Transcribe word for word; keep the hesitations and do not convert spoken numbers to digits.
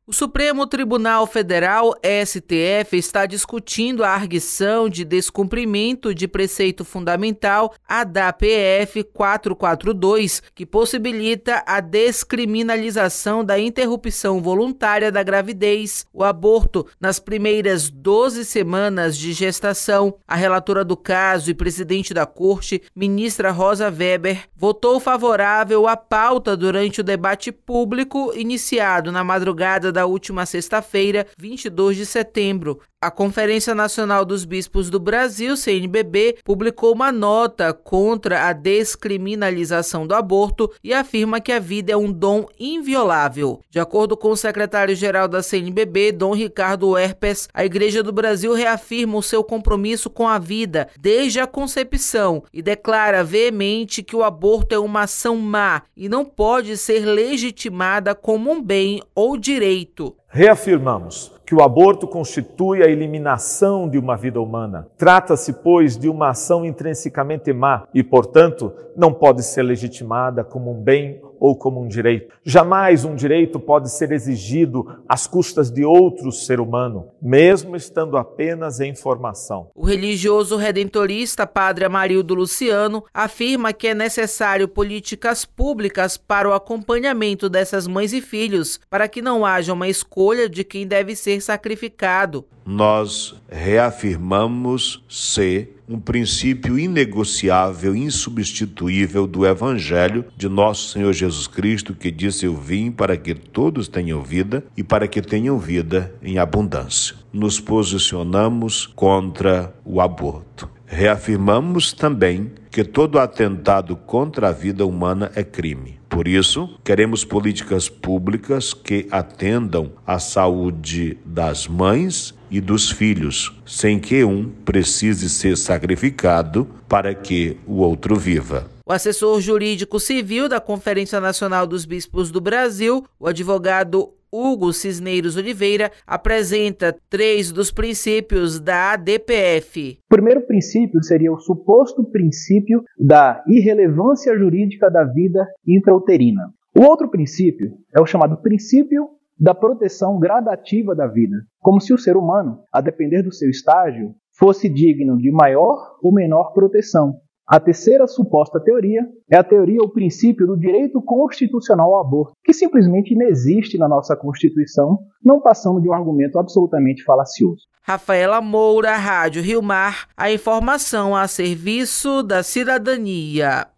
O Supremo Tribunal Federal, S T F, está discutindo a arguição de descumprimento de preceito fundamental A D A P F quatrocentos e quarenta e dois, que possibilita a descriminalização da interrupção voluntária da gravidez, o aborto, nas primeiras doze semanas de gestação. A relatora do caso e presidente da Corte, ministra Rosa Weber, votou favorável à pauta durante o debate público iniciado na madrugada da última sexta-feira, vinte e dois de setembro. A Conferência Nacional dos Bispos do Brasil, C N B B, publicou uma nota contra a descriminalização do aborto e afirma que a vida é um dom inviolável. De acordo com o secretário-geral da C N B B, Dom Ricardo Herpes, a Igreja do Brasil reafirma o seu compromisso com a vida desde a concepção e declara veemente que o aborto é uma ação má e não pode ser legitimada como um bem ou direito. Reafirmamos que o aborto constitui a eliminação de uma vida humana. Trata-se, pois, de uma ação intrinsecamente má e, portanto, não pode ser legitimada como um bem ou como um direito. Jamais um direito pode ser exigido às custas de outro ser humano, mesmo estando apenas em formação. O religioso redentorista Padre Amarildo Luciano afirma que é necessário políticas públicas para o acompanhamento dessas mães e filhos, para que não haja uma escolha de quem deve ser sacrificado. Nós reafirmamos ser um princípio inegociável, insubstituível do Evangelho de nosso Senhor Jesus Cristo, que disse: eu vim para que todos tenham vida e para que tenham vida em abundância. Nos posicionamos contra o aborto. Reafirmamos também que todo atentado contra a vida humana é crime. Por isso, queremos políticas públicas que atendam à saúde das mães e dos filhos, sem que um precise ser sacrificado para que o outro viva. O assessor jurídico civil da Conferência Nacional dos Bispos do Brasil, o advogado Hugo Cisneiros Oliveira, apresenta três dos princípios da A D P F. O primeiro princípio seria o suposto princípio da irrelevância jurídica da vida intrauterina. O outro princípio é o chamado princípio da proteção gradativa da vida, como se o ser humano, a depender do seu estágio, fosse digno de maior ou menor proteção. A terceira suposta teoria é a teoria ou princípio do direito constitucional ao aborto, que simplesmente inexiste na nossa Constituição, não passando de um argumento absolutamente falacioso. Rafaela Moura, Rádio Rio Mar, a informação a serviço da cidadania.